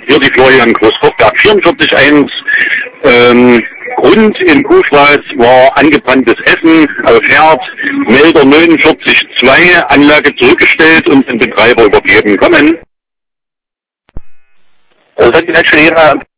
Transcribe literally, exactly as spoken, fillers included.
Hier die Florian Großkochberg vierundvierzig eins. Ähm, Grund in Kuhschweiz war angebranntes Essen auf Herd, Melder neunundvierzig zwei, Anlage zurückgestellt und den Betreiber übergeben. Kommen. Das hat die letzte Lehrer